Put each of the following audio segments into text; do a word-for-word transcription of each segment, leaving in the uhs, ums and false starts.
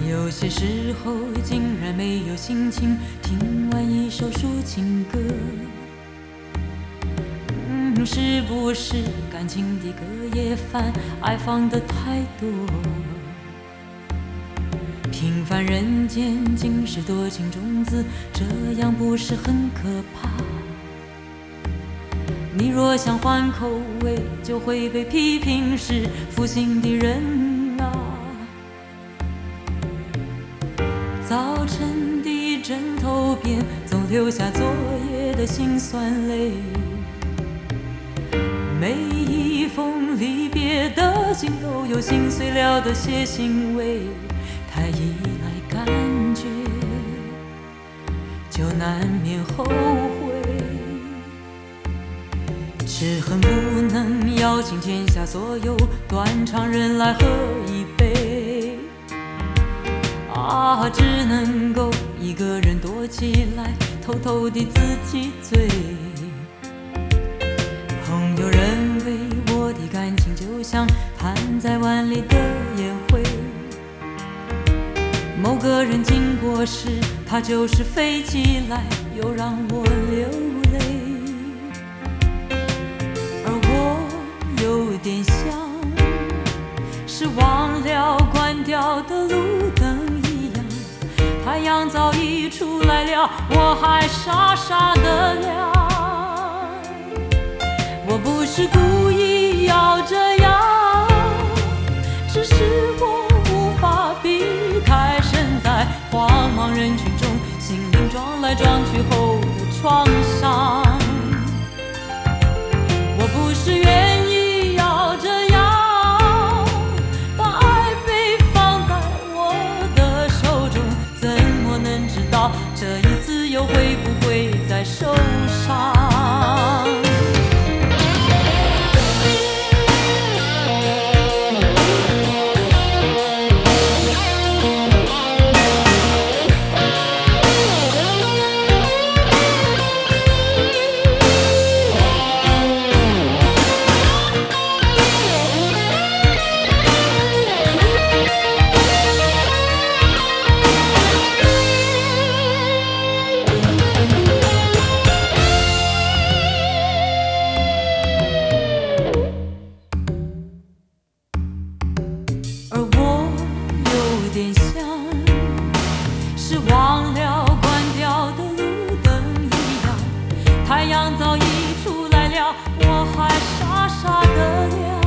有些时候竟然没有心情听完一首抒情歌。嗯，是不是感情的隔夜饭爱放得太多？平凡人间竟是多情种子，这样不是很可怕？你若想换口味，就会被批评是负心的人啊。早晨的枕头边总留下昨夜的辛酸泪，每一封离别的信都有心碎了的些欣慰，太依赖感觉就难免后悔，只恨不能邀请天下所有断肠人来喝一杯啊，只能够一个人躲起来，偷偷地自己醉。朋友认为我的感情就像摊在碗里的烟灰，某个人经过时，他就是飞起来，又让我流泪。而我有点像是忘了关掉的路灯一样，太阳早已出来了，我还傻傻的亮。我不是故意要这样，只是我无法避开身在慌忙人群中心灵撞来撞去后的创伤。我不是愿意要这样，当爱被放在我的手中，怎么能知道这一次又会不会再受伤？太阳早已出来了，我还傻傻的亮。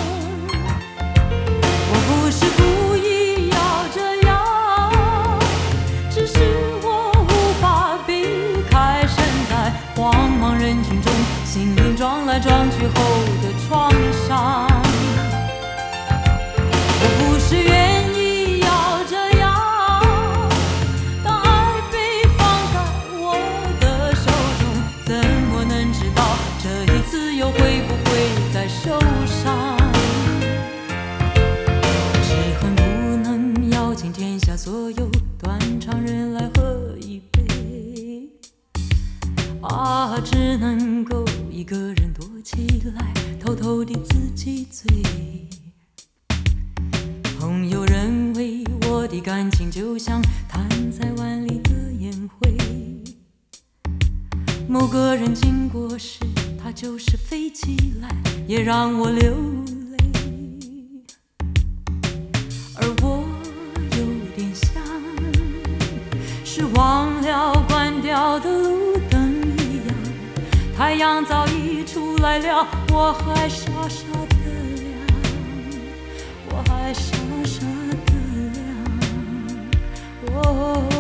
我不是故意要这样，只是我无法避开身在慌忙人群中心灵撞来撞去后的创伤。我不是愿意要这样，当爱被放在我的手中，怎么能知道这一次又会不会再受伤？只恨不能邀请天下所有断肠人来喝一杯啊，只能够一个人躲起来，偷偷地自己醉。朋友认为我的感情就像摊在碗里的烟灰，某个人经过时，他就是飞起来，也让我流泪。而我有点像是忘了关掉的路灯一样，太阳早已出来了，我还傻傻的亮，我还傻傻的亮。哦